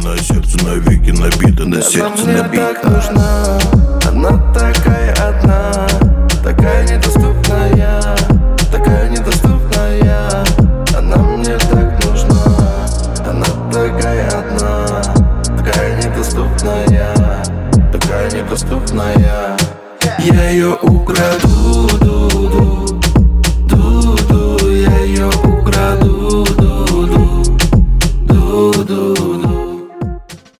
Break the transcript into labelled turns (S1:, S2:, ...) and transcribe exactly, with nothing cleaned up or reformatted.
S1: На сердце навеки набито, на сердце
S2: мне
S1: набито.
S2: так нужна, она такая одна, такая недоступная, такая недоступная. Она мне так нужна, она такая одна, такая недоступная, такая недоступная. Я ее украду.